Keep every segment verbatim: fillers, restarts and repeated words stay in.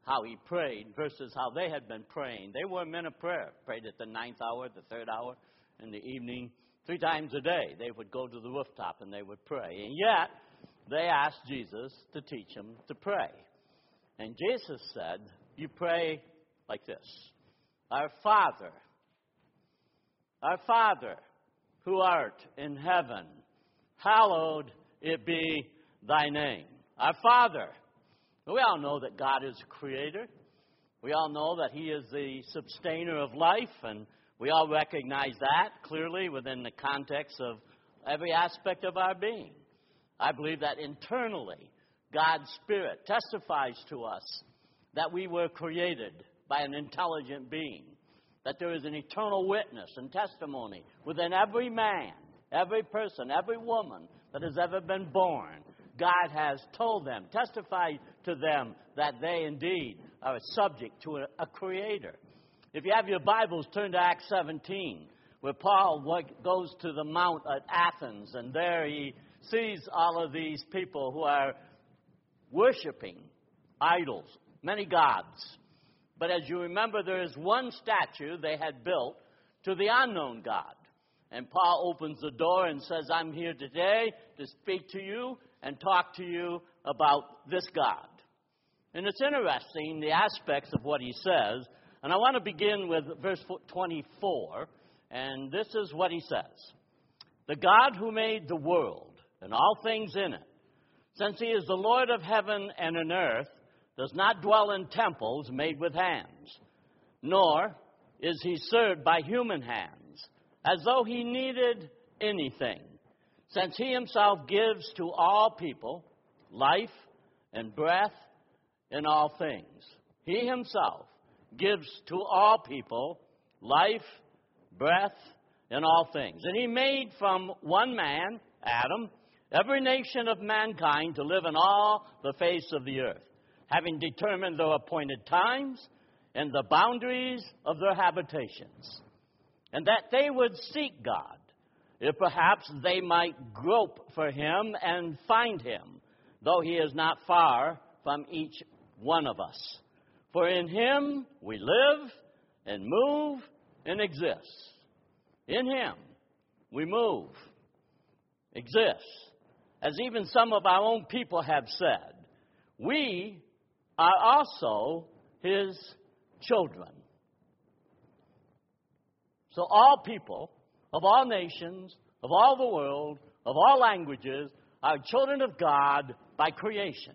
how he prayed versus how they had been praying. They were men of prayer, prayed at the ninth hour, the third hour, in the evening. Three times a day, they would go to the rooftop and they would pray. And yet, they asked Jesus to teach them to pray. And Jesus said, you pray like this. Our Father, our Father, who art in heaven, hallowed it be thy name. Our Father. We all know that God is a creator. We all know that he is the sustainer of life, and we all recognize that clearly within the context of every aspect of our being. I believe that internally, God's Spirit testifies to us that we were created by an intelligent being, that there is an eternal witness and testimony within every man, every person, every woman that has ever been born. God has told them, testified to them that they indeed are subject to a, a creator. If you have your Bibles, turn to Acts seventeen, where Paul goes to the Mount at Athens, and there he sees all of these people who are worshiping idols, many gods. But as you remember, there is one statue they had built to the unknown God. And Paul opens the door and says, I'm here today to speak to you and talk to you about this God. And it's interesting, the aspects of what he says. And I want to begin with verse twenty-four. And this is what he says. The God who made the world and all things in it, since he is the Lord of heaven and on earth, does not dwell in temples made with hands, nor is he served by human hands, as though he needed anything, since he himself gives to all people life and breath in all things. He himself gives to all people life, breath in all things. And he made from one man, Adam, every nation of mankind to live in all the face of the earth, having determined their appointed times and the boundaries of their habitations, and that they would seek God, if perhaps they might grope for him and find him, though he is not far from each one of us. For in him we live and move and exist. In him we move, exist. As even some of our own people have said, we are also his children. So all people of all nations, of all the world, of all languages, are children of God by creation.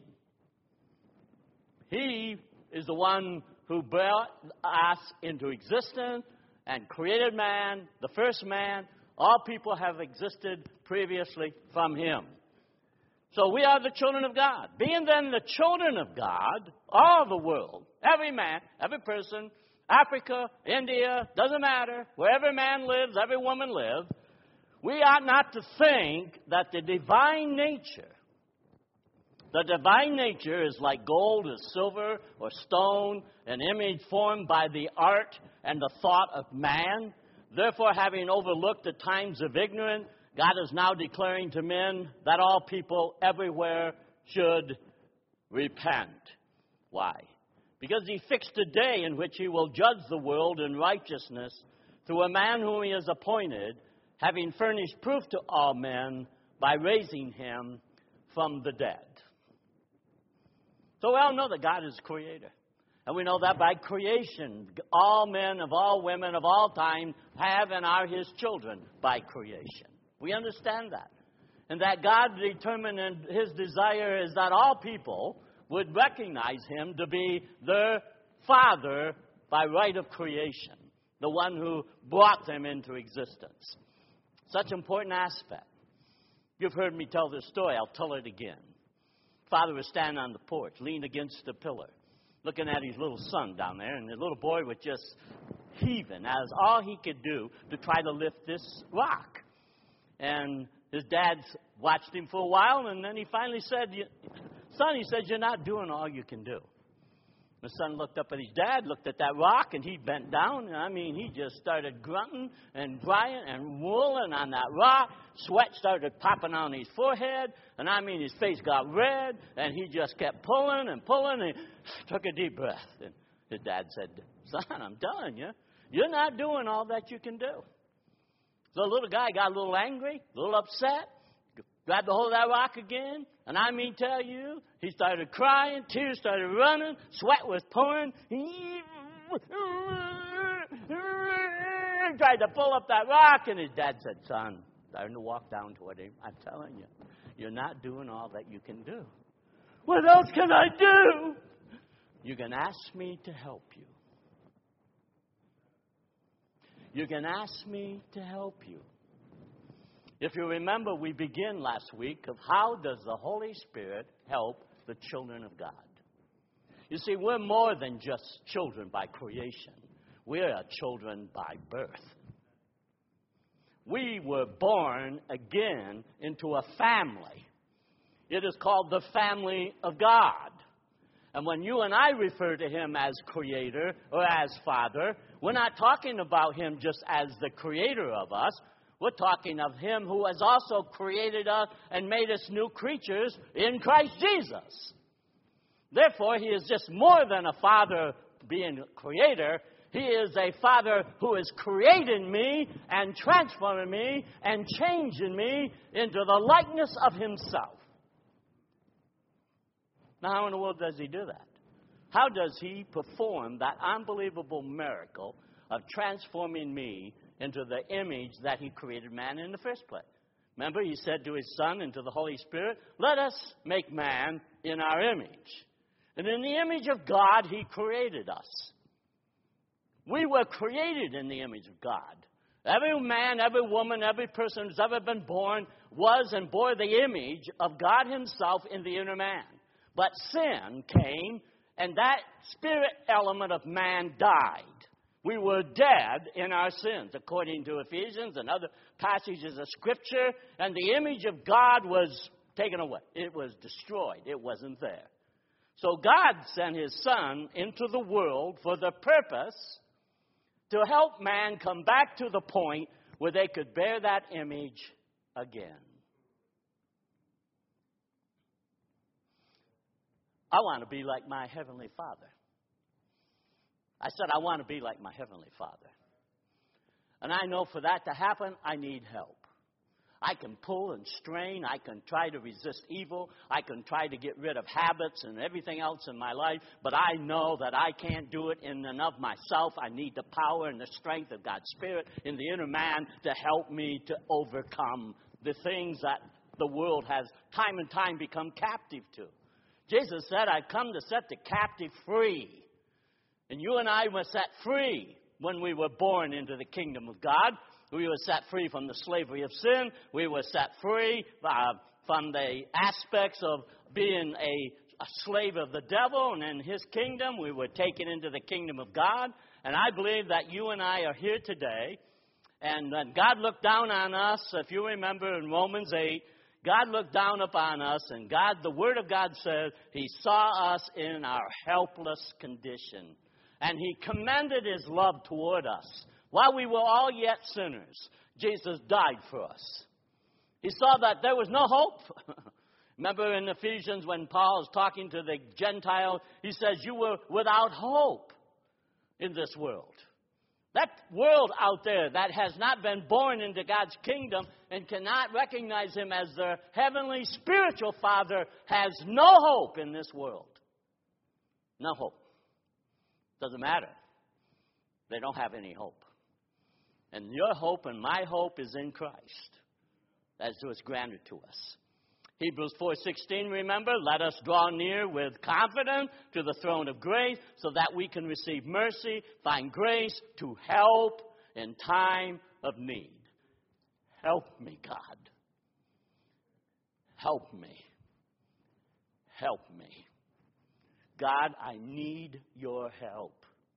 He is the one who brought us into existence and created man, the first man. All people have existed previously from him. So we are the children of God. Being then the children of God, all the world, every man, every person, Africa, India, doesn't matter, wherever man lives, every woman lives, we ought not to think that the divine nature, the divine nature is like gold or silver or stone, an image formed by the art and the thought of man. Therefore, having overlooked the times of ignorance, God is now declaring to men that all people everywhere should repent. Why? Because he fixed a day in which he will judge the world in righteousness through a man whom he has appointed, having furnished proof to all men by raising him from the dead. So we all know that God is creator. And we know that by creation, all men of all women of all time have and are his children by creation. We understand that. And that God determined, and his desire is that all people would recognize him to be their father by right of creation, the one who brought them into existence. Such an important aspect. You've heard me tell this story. I'll tell it again. Father was standing on the porch, leaned against the pillar, looking at his little son down there, and the little boy was just heaving as all he could do to try to lift this rock. And his dad watched him for a while, and then he finally said, son, he said, you're not doing all you can do. My son looked up at his dad, looked at that rock, and he bent down. And I mean, he just started grunting and crying and rolling on that rock. Sweat started popping on his forehead. And I mean, his face got red. And he just kept pulling and pulling and took a deep breath. And his dad said, son, I'm telling you, you're not doing all that you can do. So the little guy got a little angry, a little upset, grabbed a hold of that rock again, and I mean tell you, he started crying, tears started running, sweat was pouring. He tried to pull up that rock, and his dad said, son, starting to walk down toward him, I'm telling you, you're not doing all that you can do. What else can I do? You can ask me to help you. You can ask me to help you. If you remember, we began last week of how does the Holy Spirit help the children of God. You see, we're more than just children by creation. We're children by birth. We were born again into a family. It is called the family of God. And when you and I refer to him as creator or as father, we're not talking about him just as the creator of us. We're talking of him who has also created us and made us new creatures in Christ Jesus. Therefore, he is just more than a father being a creator. He is a father who is creating me and transforming me and changing me into the likeness of himself. Now, how in the world does he do that? How does he perform that unbelievable miracle of transforming me into the image that he created man in the first place? Remember, he said to his Son and to the Holy Spirit, let us make man in our image. And in the image of God, he created us. We were created in the image of God. Every man, every woman, every person who's ever been born was and bore the image of God himself in the inner man. But sin came, and that spirit element of man died. We were dead in our sins, according to Ephesians and other passages of Scripture, and the image of God was taken away. It was destroyed. It wasn't there. So God sent his Son into the world for the purpose to help man come back to the point where they could bear that image again. I want to be like my Heavenly Father. I said I want to be like my Heavenly Father. And I know for that to happen, I need help. I can pull and strain. I can try to resist evil. I can try to get rid of habits and everything else in my life. But I know that I can't do it in and of myself. I need the power and the strength of God's Spirit in the inner man to help me to overcome the things that the world has time and time become captive to. Jesus said, I've come to set the captive free. And you and I were set free when we were born into the kingdom of God. We were set free from the slavery of sin. We were set free uh, from the aspects of being a, a slave of the devil and in his kingdom. We were taken into the kingdom of God. And I believe that you and I are here today. And when God looked down on us, if you remember in Romans eight, God looked down upon us, and God, the Word of God says, he saw us in our helpless condition. And he commended his love toward us. While we were all yet sinners, Jesus died for us. He saw that there was no hope. Remember in Ephesians when Paul is talking to the Gentiles, he says, you were without hope in this world. That world out there that has not been born into God's kingdom and cannot recognize him as their heavenly spiritual father has no hope in this world. No hope. Doesn't matter. They don't have any hope. And your hope and my hope is in Christ, as was granted to us. Hebrews four sixteen, remember, let us draw near with confidence to the throne of grace so that we can receive mercy, find grace to help in time of need. Help me, God. Help me. Help me. God, I need your help.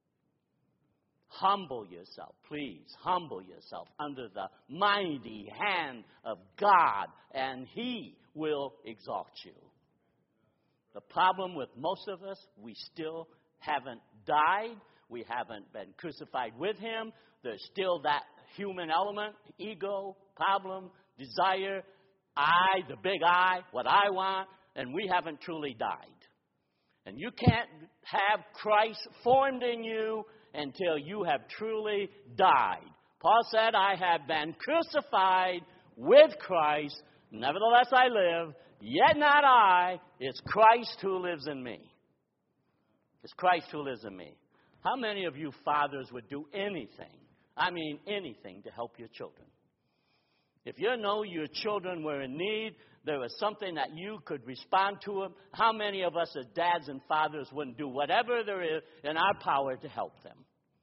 Humble yourself, please. Humble yourself under the mighty hand of God, and he will exalt you. The problem with most of us, we still haven't died. We haven't been crucified with him. There's still that human element, ego, problem, desire, I, the big I, what I want, and we haven't truly died. And you can't have Christ formed in you until you have truly died. Paul said, I have been crucified with Christ. Nevertheless I live, yet not I. It's Christ who lives in me. It's Christ who lives in me. How many of you fathers would do anything, I mean anything, to help your children? If you know your children were in need, there was something that you could respond to them, how many of us as dads and fathers wouldn't do whatever there is in our power to help them?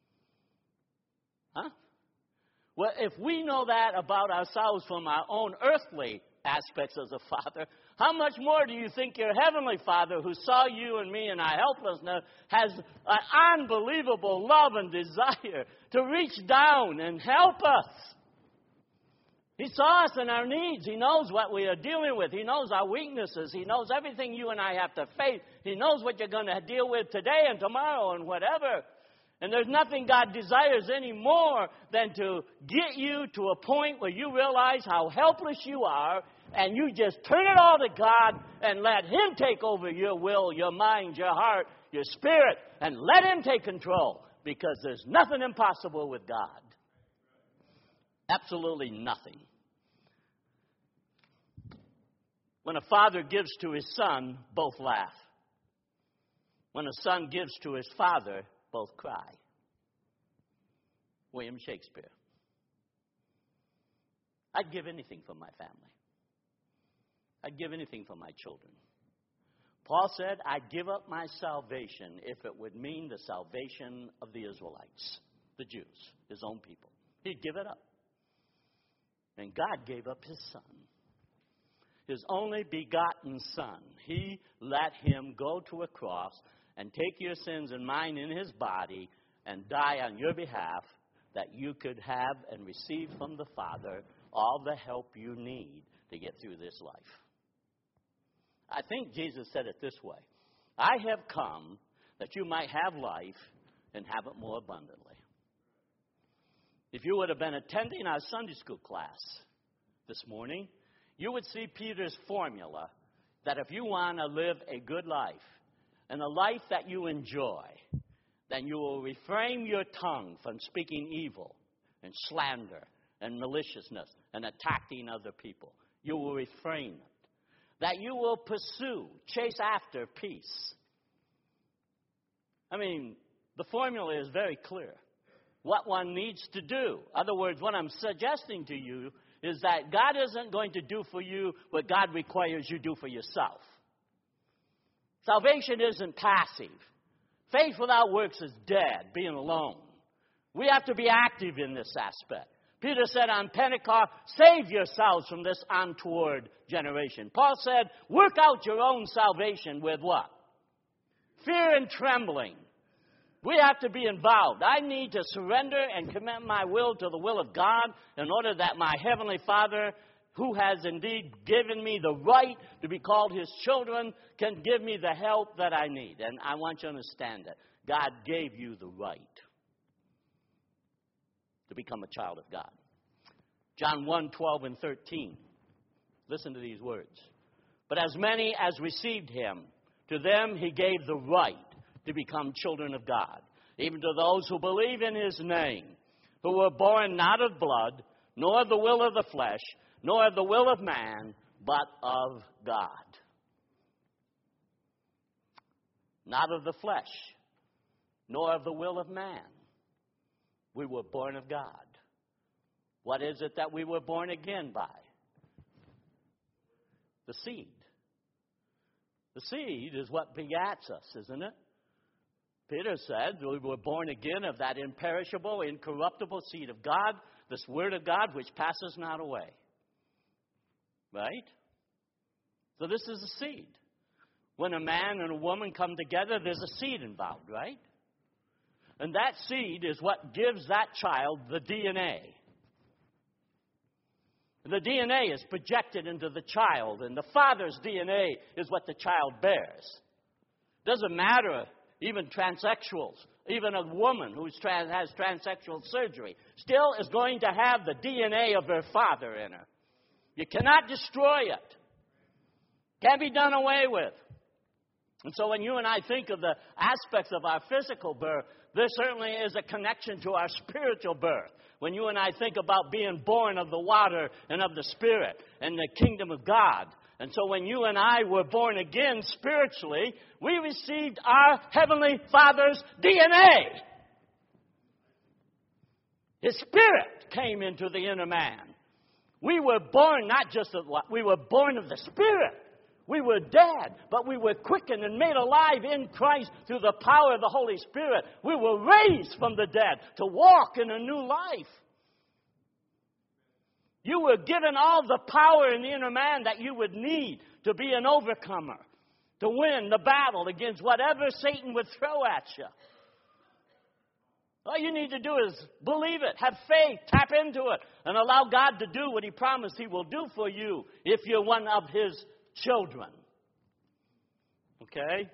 Huh? Well, if we know that about ourselves from our own earthly aspects as a father, how much more do you think your heavenly Father, who saw you and me in our helplessness, has an unbelievable love and desire to reach down and help us? He saw us in our needs. He knows what we are dealing with. He knows our weaknesses. He knows everything you and I have to face. He knows what you're going to deal with today and tomorrow and whatever. And there's nothing God desires any more than to get you to a point where you realize how helpless you are, and you just turn it all to God and let him take over your will, your mind, your heart, your spirit, and let him take control, because there's nothing impossible with God. Absolutely nothing. When a father gives to his son, both laugh. When a son gives to his father, both cry. William Shakespeare. I'd give anything for my family. I'd give anything for my children. Paul said, I'd give up my salvation if it would mean the salvation of the Israelites, the Jews, his own people. He'd give it up. And God gave up his son, his only begotten son. He let him go to a cross and take your sins and mine in his body and die on your behalf, that you could have and receive from the Father all the help you need to get through this life. I think Jesus said it this way: I have come that you might have life and have it more abundantly. If you would have been attending our Sunday school class this morning, you would see Peter's formula that if you want to live a good life and a life that you enjoy, then you will refrain your tongue from speaking evil and slander and maliciousness and attacking other people. You will refrain it. That you will pursue, chase after peace. I mean, the formula is very clear. What one needs to do. In other words, what I'm suggesting to you is that God isn't going to do for you what God requires you do for yourself. Salvation isn't passive. Faith without works is dead, being alone. We have to be active in this aspect. Peter said on Pentecost, save yourselves from this untoward generation. Paul said, work out your own salvation with what? Fear and trembling. We have to be involved. I need to surrender and commit my will to the will of God in order that my Heavenly Father, who has indeed given me the right to be called his children, can give me the help that I need. And I want you to understand that God gave you the right to become a child of God. John one, twelve and thirteen. Listen to these words. But as many as received him, to them he gave the right to become children of God, even to those who believe in his name, who were born not of blood, nor of the will of the flesh, nor of the will of man, but of God. Not of the flesh, nor of the will of man. We were born of God. What is it that we were born again by? The seed. The seed is what begats us, isn't it? Peter said we were born again of that imperishable, incorruptible seed of God, this word of God which passes not away. Right? So this is a seed. When a man and a woman come together, there's a seed involved, right? And that seed is what gives that child the D N A. The D N A is projected into the child, and the father's D N A is what the child bears. Doesn't matter even transsexuals, even a woman who trans, has transsexual surgery, still is going to have the D N A of her father in her. You cannot destroy it. Can't be done away with. And so when you and I think of the aspects of our physical birth, there certainly is a connection to our spiritual birth. When you and I think about being born of the water and of the Spirit and the kingdom of God. And so when you and I were born again spiritually, we received our Heavenly Father's D N A. His Spirit came into the inner man. We were born not just of what, we were born of the Spirit. We were dead, but we were quickened and made alive in Christ through the power of the Holy Spirit. We were raised from the dead to walk in a new life. You were given all the power in the inner man that you would need to be an overcomer, to win the battle against whatever Satan would throw at you. All you need to do is believe it, have faith, tap into it, and allow God to do what He promised He will do for you if you're one of His children. Okay?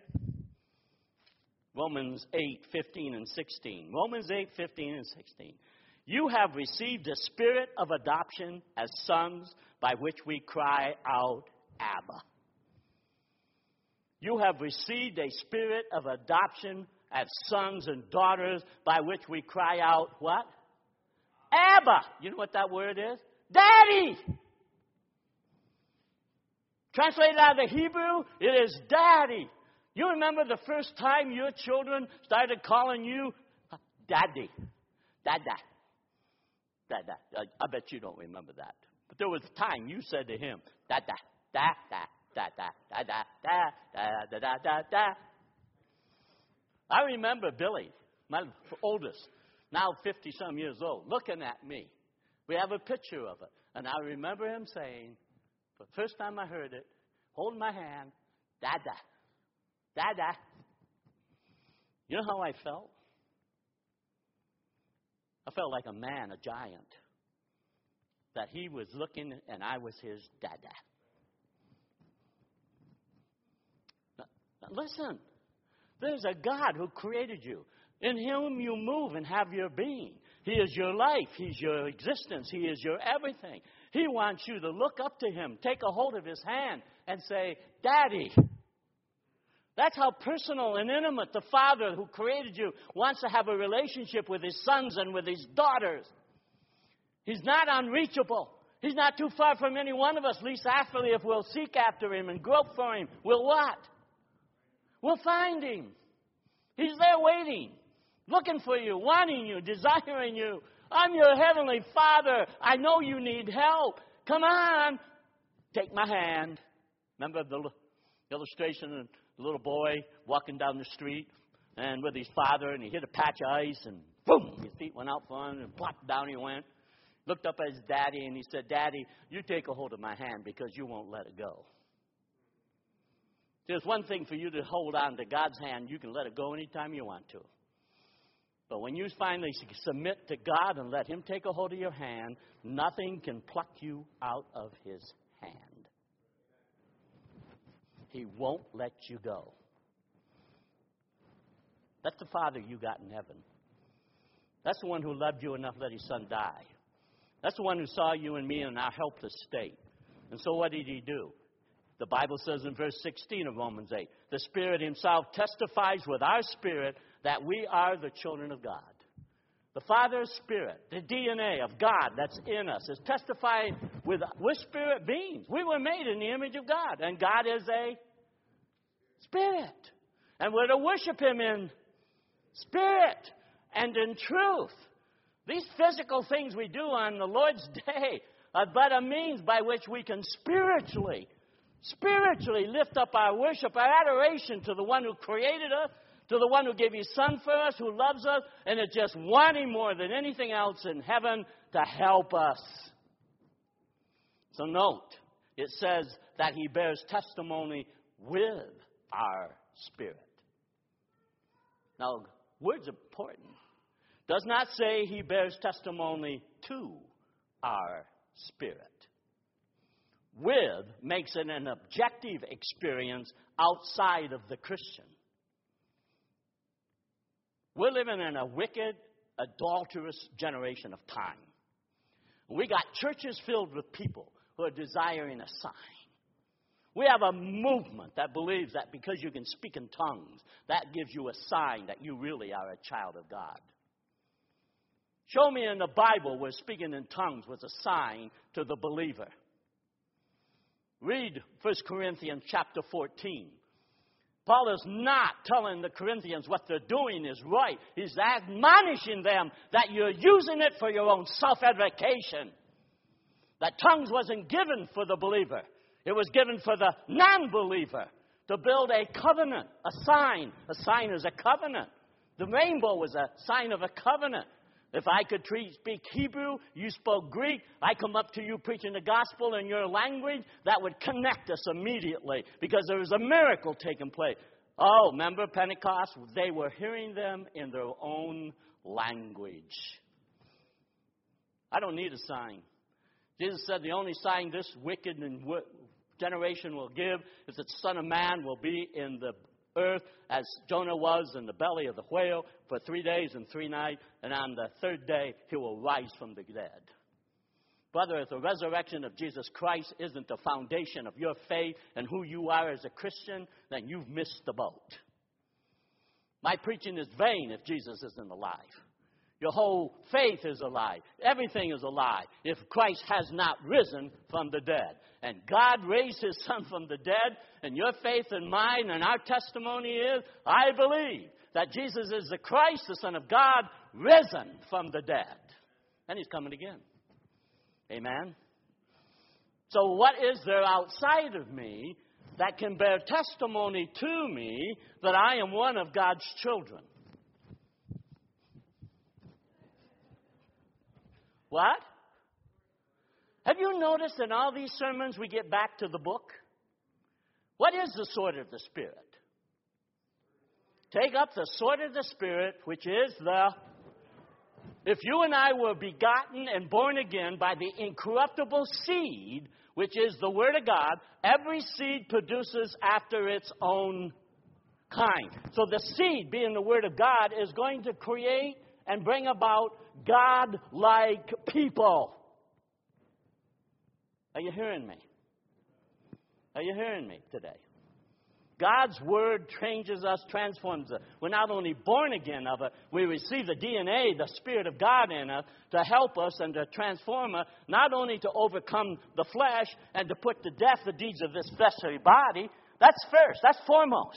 Romans eight, fifteen and sixteen. Romans eight, fifteen and sixteen. You have received a spirit of adoption as sons by which we cry out, Abba. You have received a spirit of adoption as sons and daughters by which we cry out, what? Abba. You know what that word is? Daddy. Translated out of the Hebrew, it is daddy. You remember the first time your children started calling you daddy? Dada. Dada. I, I bet you don't remember that. But there was a time you said to him, dada, da, da, da, da, da, da, da, da, da, da, da. I remember Billy, my oldest, now fifty-some years old, looking at me. We have a picture of it. And I remember him saying, the first time I heard it, holding my hand, Dada, Dada. You know how I felt? I felt like a man, a giant, that he was looking and I was his Dada. Now, now listen, there's a God who created you. In Him you move and have your being. He is your life. He's your existence. He is your everything. He wants you to look up to Him, take a hold of His hand, and say, Daddy. That's how personal and intimate the Father who created you wants to have a relationship with His sons and with His daughters. He's not unreachable. He's not too far from any one of us, least afterly, if we'll seek after Him and grope for Him. We'll what? We'll find Him. He's there waiting, looking for you, wanting you, desiring you. I'm your Heavenly Father. I know you need help. Come on. Take my hand. Remember the illustration of the little boy walking down the street and with his father, and he hit a patch of ice, and boom, his feet went out for him, and plop, down he went. Looked up at his daddy, and he said, Daddy, you take a hold of my hand because you won't let it go. There's one thing for you to hold on to God's hand. You can let it go anytime you want to. But when you finally submit to God and let Him take a hold of your hand, nothing can pluck you out of His hand. He won't let you go. That's the Father you got in heaven. That's the one who loved you enough to let His Son die. That's the one who saw you and me in our helpless state. And so what did He do? The Bible says in verse sixteen of Romans eight, the Spirit Himself testifies with our spirit that we are the children of God. The Father's Spirit, the D N A of God that's in us, is testifying with, with spirit beings. We were made in the image of God, and God is a spirit. And we're to worship Him in spirit and in truth. These physical things we do on the Lord's Day are but a means by which we can spiritually, spiritually lift up our worship, our adoration to the one who created us, to the one who gave His Son for us, who loves us, and is just wanting more than anything else in heaven to help us. So note, it says that He bears testimony with our spirit. Now, word's important. Does not say He bears testimony to our spirit. With makes it an objective experience outside of the Christian. We're living in a wicked, adulterous generation of time. We got churches filled with people who are desiring a sign. We have a movement that believes that because you can speak in tongues, that gives you a sign that you really are a child of God. Show me in the Bible where speaking in tongues was a sign to the believer. Read First Corinthians chapter fourteen. Paul is not telling the Corinthians what they're doing is right. He's admonishing them that you're using it for your own self-edification. That tongues wasn't given for the believer. It was given for the non-believer to build a covenant, a sign. A sign is a covenant. The rainbow was a sign of a covenant. If I could treat, speak Hebrew, you spoke Greek, I come up to you preaching the gospel in your language, that would connect us immediately because there was a miracle taking place. Oh, remember Pentecost? They were hearing them in their own language. I don't need a sign. Jesus said the only sign this wicked and generation will give is that the Son of Man will be in the earth as Jonah was in the belly of the whale for three days and three nights, and on the third day he will rise from the dead. Brother, if the resurrection of Jesus Christ isn't the foundation of your faith and who you are as a Christian, then you've missed the boat. My preaching is vain if Jesus isn't alive. Your whole faith is a lie. Everything is a lie if Christ has not risen from the dead. And God raised his Son from the dead, and your faith and mine and our testimony is, I believe that Jesus is the Christ, the Son of God, risen from the dead. And he's coming again. Amen? So what is there outside of me that can bear testimony to me that I am one of God's children? What? Have you noticed in all these sermons we get back to the book? What is the sword of the Spirit? Take up the sword of the Spirit, which is the... If you and I were begotten and born again by the incorruptible seed, which is the Word of God, every seed produces after its own kind. So the seed, being the Word of God, is going to create and bring about God-like people. Are you hearing me? Are you hearing me today? God's Word changes us, transforms us. We're not only born again of it, we receive the D N A, the Spirit of God in us, to help us and to transform us, not only to overcome the flesh and to put to death the deeds of this fleshly body. That's first. That's foremost.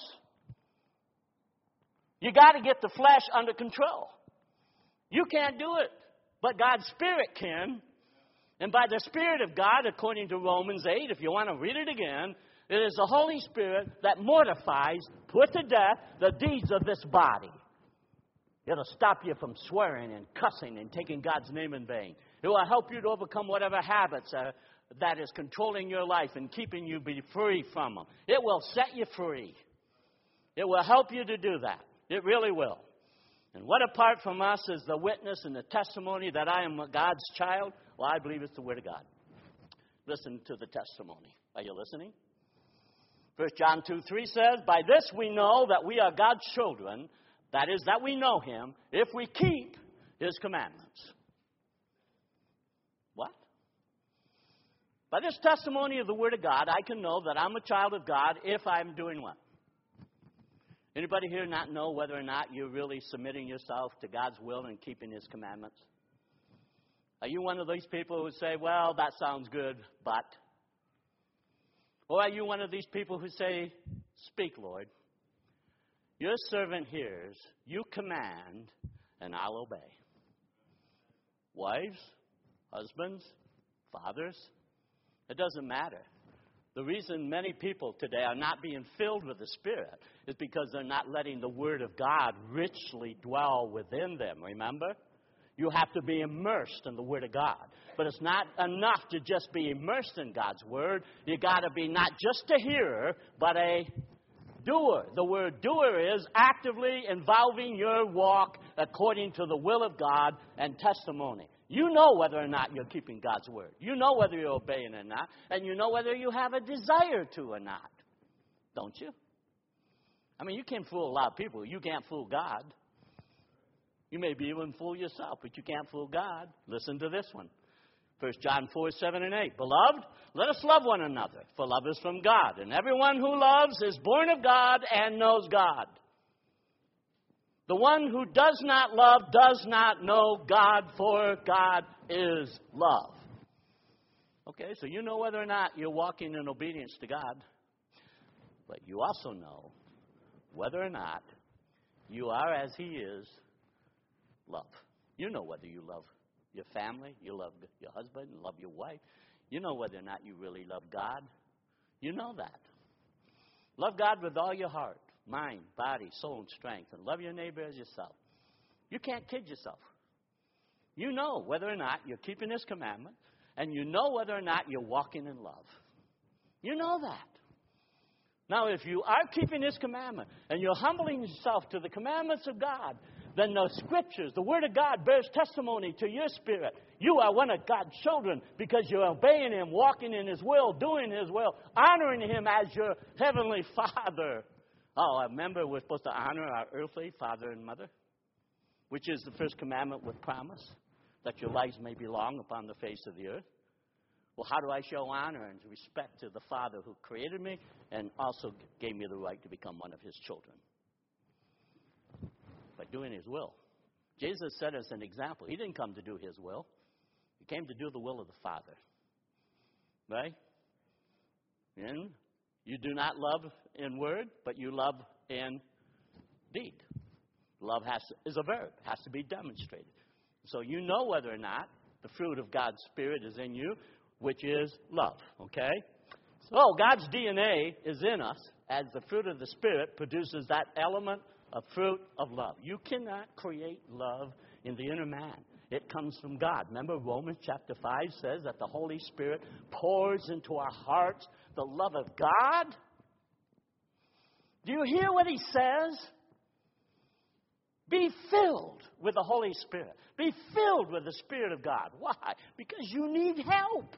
You got to get the flesh under control. You can't do it, but God's Spirit can. And by the Spirit of God, according to Romans eight, if you want to read it again, it is the Holy Spirit that mortifies, put to death, the deeds of this body. It'll stop you from swearing and cussing and taking God's name in vain. It will help you to overcome whatever habits are, that is controlling your life and keeping you be free from them. It will set you free. It will help you to do that. It really will. And what apart from us is the witness and the testimony that I am God's child? Well, I believe it's the Word of God. Listen to the testimony. Are you listening? First John two three says, by this we know that we are God's children, that is, that we know Him, if we keep His commandments. What? By this testimony of the Word of God, I can know that I'm a child of God if I'm doing what? Anybody here not know whether or not you're really submitting yourself to God's will and keeping His commandments? Are you one of these people who say, well, that sounds good, but... Or are you one of these people who say, speak, Lord. Your servant hears, you command, and I'll obey. Wives, husbands, fathers, it doesn't matter. The reason many people today are not being filled with the Spirit is because they're not letting the Word of God richly dwell within them, remember? You have to be immersed in the Word of God. But it's not enough to just be immersed in God's Word. You got to be not just a hearer, but a doer. The word doer is actively involving your walk according to the will of God and testimony. You know whether or not you're keeping God's Word. You know whether you're obeying or not. And you know whether you have a desire to or not. Don't you? I mean, you can fool a lot of people. You can't fool God. You may be even fool yourself, but you can't fool God. Listen to this one. First John four, seven, and eight. Beloved, let us love one another, for love is from God. And everyone who loves is born of God and knows God. The one who does not love does not know God, for God is love. Okay, so you know whether or not you're walking in obedience to God. But you also know whether or not you are, as He is, love. You know whether you love your family, you love your husband, you love your wife. You know whether or not you really love God. You know that. Love God with all your heart, mind, body, soul, and strength, and love your neighbor as yourself. You can't kid yourself. You know whether or not you're keeping His commandment, and you know whether or not you're walking in love. You know that. Now, if you are keeping His commandment, and you're humbling yourself to the commandments of God, then the Scriptures, the Word of God, bears testimony to your spirit. You are one of God's children because you're obeying Him, walking in His will, doing His will, honoring Him as your heavenly Father. Oh, I remember we're supposed to honor our earthly father and mother, which is the first commandment with promise, that your lives may be long upon the face of the earth. Well, how do I show honor and respect to the Father who created me and also gave me the right to become one of His children? By doing His will. Jesus set us an example. He didn't come to do His will. He came to do the will of the Father. Right? And you do not love in word, but you love in deed. Love has to, is a verb. It has to be demonstrated. So you know whether or not the fruit of God's Spirit is in you, which is love. Okay? So God's D N A is in us as the fruit of the Spirit produces that element of fruit of love. You cannot create love in the inner man. It comes from God. Remember, Romans chapter five says that the Holy Spirit pours into our hearts the love of God. Do you hear what he says? Be filled with the Holy Spirit. Be filled with the Spirit of God. Why? Because you need help.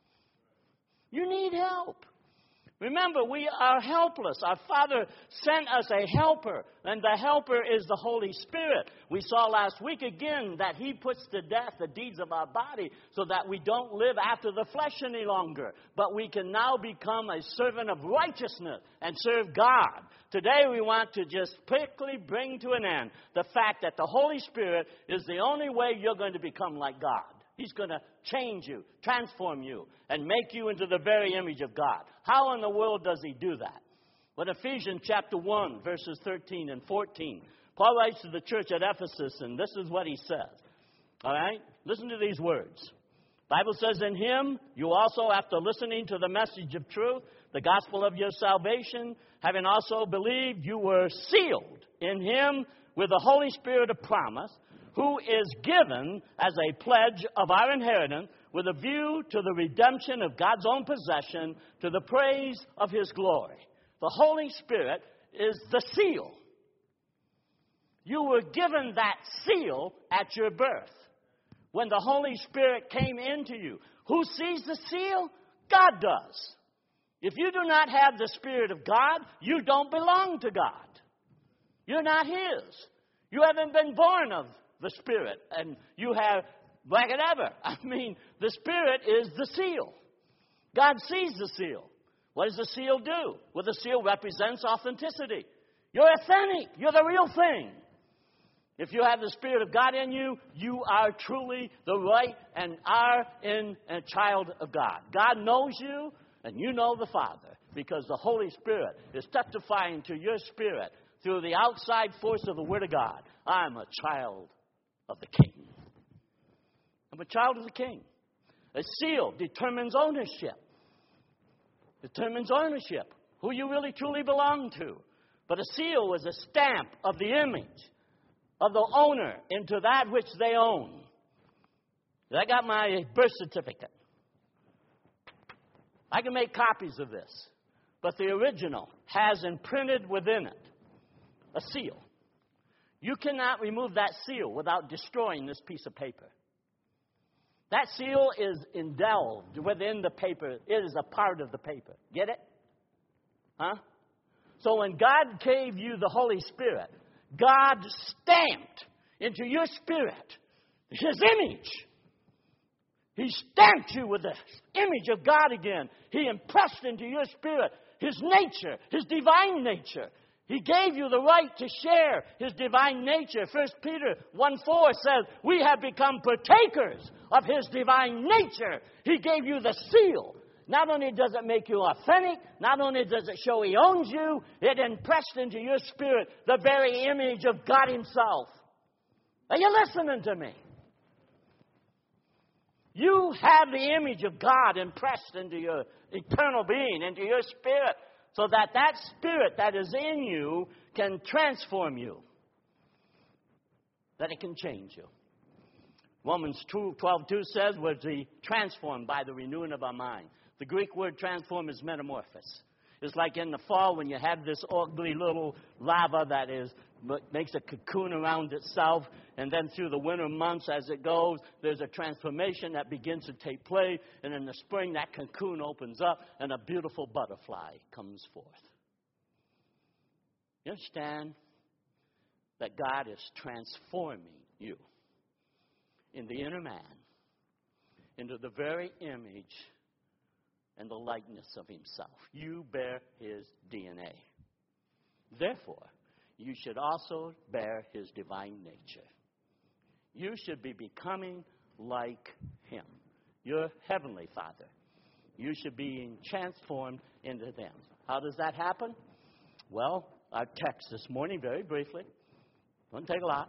You need help. Remember, we are helpless. Our Father sent us a helper, and the helper is the Holy Spirit. We saw last week again that He puts to death the deeds of our body so that we don't live after the flesh any longer, but we can now become a servant of righteousness and serve God. Today we want to just quickly bring to an end the fact that the Holy Spirit is the only way you're going to become like God. He's going to change you, transform you, and make you into the very image of God. How in the world does He do that? Well, Ephesians chapter one, verses thirteen and fourteen. Paul writes to the church at Ephesus, and this is what he says. All right? Listen to these words. The Bible says, in Him, you also, after listening to the message of truth, the gospel of your salvation, having also believed, you were sealed in Him with the Holy Spirit of promise, who is given as a pledge of our inheritance with a view to the redemption of God's own possession to the praise of His glory. The Holy Spirit is the seal. You were given that seal at your birth when the Holy Spirit came into you. Who sees the seal? God does. If you do not have the Spirit of God, you don't belong to God. You're not His. You haven't been born of the Spirit, and you have whatever. I mean, the Spirit is the seal. God sees the seal. What does the seal do? Well, the seal represents authenticity. You're authentic. You're the real thing. If you have the Spirit of God in you, you are truly the right and are in a child of God. God knows you, and you know the Father, because the Holy Spirit is testifying to your spirit through the outside force of the Word of God. I'm a child of the King. I'm a child of the King. A seal determines ownership. Determines ownership. Who you really truly belong to. But a seal is a stamp of the image of the owner into that which they own. I got my birth certificate. I can make copies of this. But the original has imprinted within it a seal. You cannot remove that seal without destroying this piece of paper. That seal is indwelled within the paper. It is a part of the paper. Get it? Huh? So when God gave you the Holy Spirit, God stamped into your spirit His image. He stamped you with the image of God again. He impressed into your spirit His nature, His divine nature. He gave you the right to share His divine nature. First Peter one four says, we have become partakers of His divine nature. He gave you the seal. Not only does it make you authentic, not only does it show He owns you, it impressed into your spirit the very image of God Himself. Are you listening to me? You have the image of God impressed into your eternal being, into your spirit, so that that spirit that is in you can transform you, that it can change you. Romans twelve two says, we're to be transformed by the renewing of our mind. The Greek word transform is metamorphosis. It's like in the fall when you have this ugly little larva that is makes a cocoon around itself, and then through the winter months as it goes, there's a transformation that begins to take place, and in the spring that cocoon opens up and a beautiful butterfly comes forth. You understand that God is transforming you in the inner man into the very image and the likeness of Himself. You bear His D N A. Therefore, you should also bear His divine nature. You should be becoming like Him, your heavenly Father. You should be being transformed into them. How does that happen? Well, our text this morning, very briefly, won't take a lot.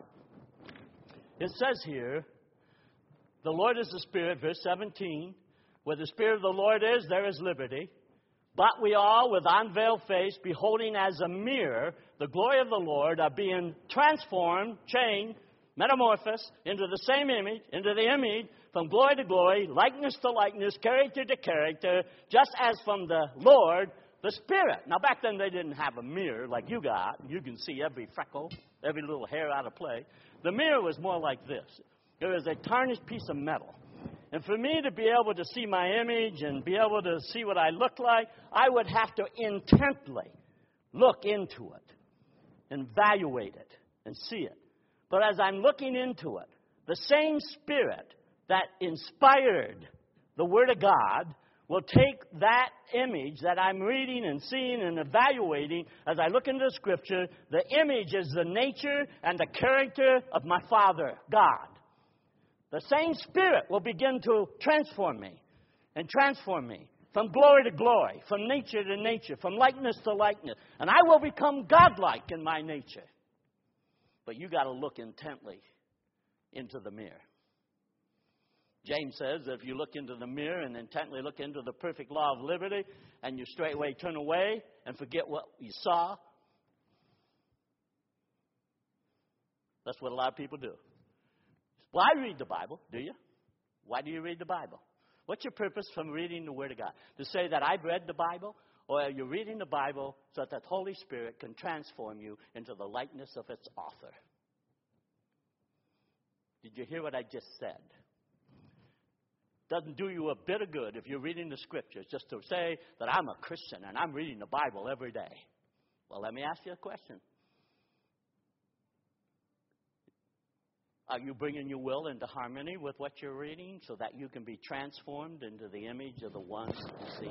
It says here, the Lord is the Spirit, verse seventeen. Where the Spirit of the Lord is, there is liberty. But we all, with unveiled face, beholding as a mirror the glory of the Lord, are being transformed, changed, metamorphosed into the same image, into the image, from glory to glory, likeness to likeness, character to character, just as from the Lord, the Spirit. Now, back then they didn't have a mirror like you got. You can see every freckle, every little hair out of place. The mirror was more like this. It was a tarnished piece of metal. And for me to be able to see my image and be able to see what I look like, I would have to intently look into it and evaluate it and see it. But as I'm looking into it, the same Spirit that inspired the Word of God will take that image that I'm reading and seeing and evaluating as I look into the Scripture. The image is the nature and the character of my Father, God. The same Spirit will begin to transform me and transform me from glory to glory, from nature to nature, from likeness to likeness. And I will become godlike in my nature. But you got to look intently into the mirror. James says if you look into the mirror and intently look into the perfect law of liberty, and you straightway turn away and forget what you saw, that's what a lot of people do. Well, I read the Bible, do you? Why do you read the Bible? What's your purpose from reading the Word of God? To say that I've read the Bible? Or are you reading the Bible so that the Holy Spirit can transform you into the likeness of its author? Did you hear what I just said? Doesn't do you a bit of good if you're reading the Scriptures just to say that I'm a Christian and I'm reading the Bible every day. Well, let me ask you a question. Are you bringing your will into harmony with what you're reading so that you can be transformed into the image of the one who's seen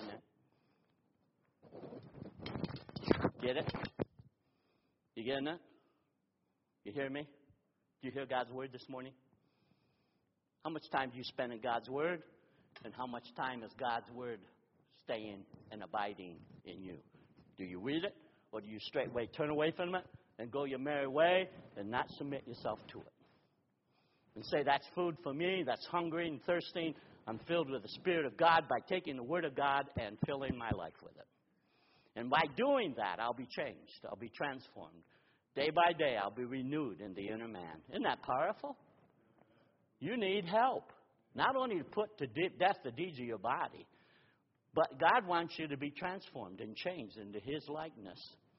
it? Get it? You getting it? You hear me? Do you hear God's Word this morning? How much time do you spend in God's Word? And how much time is God's Word staying and abiding in you? Do you read it? Or do you straightway turn away from it and go your merry way and not submit yourself to it? And say, that's food for me, that's hungry and thirsting. I'm filled with the Spirit of God by taking the Word of God and filling my life with it. And by doing that, I'll be changed. I'll be transformed. Day by day, I'll be renewed in the inner man. Isn't that powerful? You need help. Not only to put to death the deeds of your body, but God wants you to be transformed and changed into His likeness,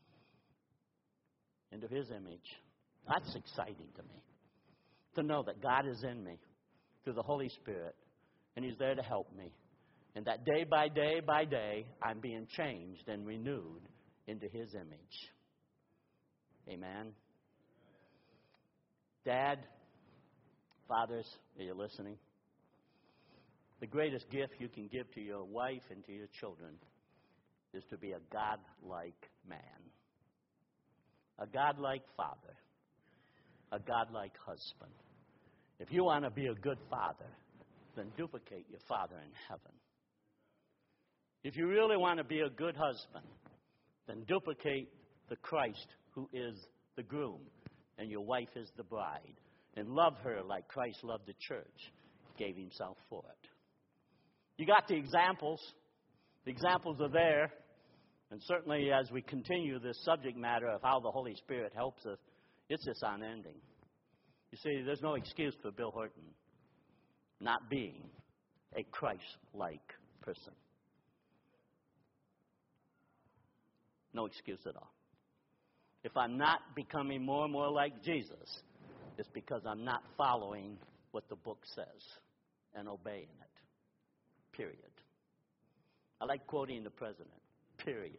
into His image. That's exciting to me. To know that God is in me through the Holy Spirit, and He's there to help me. And that day by day by day, I'm being changed and renewed into His image. Amen. Dad, fathers, are you listening? The greatest gift you can give to your wife and to your children is to be a God-like man, a God-like father, a God-like husband. If you want to be a good father, then duplicate your Father in heaven. If you really want to be a good husband, then duplicate the Christ who is the groom, and your wife is the bride, and love her like Christ loved the church, gave himself for it. You got the examples. The examples are there. And certainly as we continue this subject matter of how the Holy Spirit helps us, it's just unending. You see, there's no excuse for Bill Horton not being a Christ-like person. No excuse at all. If I'm not becoming more and more like Jesus, it's because I'm not following what the book says and obeying it. Period. I like quoting the president. Period.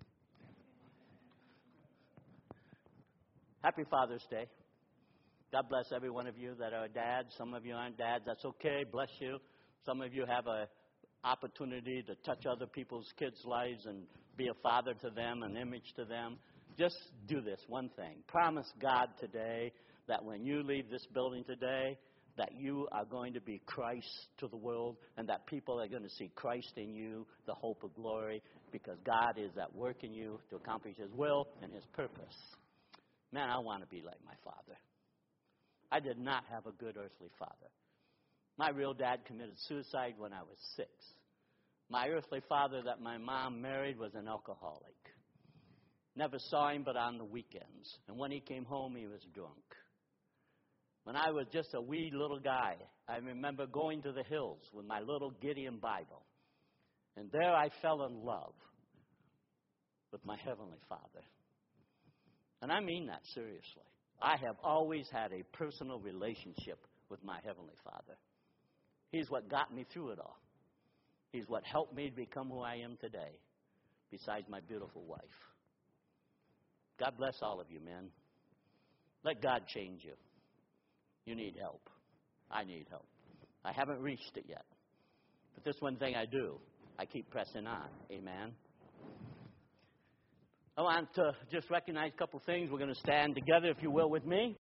Happy Father's Day. God bless every one of you that are dads. Some of you aren't dads. That's okay. Bless you. Some of you have an opportunity to touch other people's kids' lives and be a father to them, an image to them. Just do this one thing. Promise God today that when you leave this building today, that you are going to be Christ to the world and that people are going to see Christ in you, the hope of glory, because God is at work in you to accomplish his will and his purpose. Man, I want to be like my father. I did not have a good earthly father. My real dad committed suicide when I was six. My earthly father that my mom married was an alcoholic. Never saw him but on the weekends. And when he came home, he was drunk. When I was just a wee little guy, I remember going to the hills with my little Gideon Bible. And there I fell in love with my Heavenly Father. And I mean that seriously. I have always had a personal relationship with my Heavenly Father. He's what got me through it all. He's what helped me to become who I am today, besides my beautiful wife. God bless all of you, men. Let God change you. You need help. I need help. I haven't reached it yet. But this one thing I do, I keep pressing on. Amen. I want to just recognize a couple things. We're going to stand together, if you will, with me.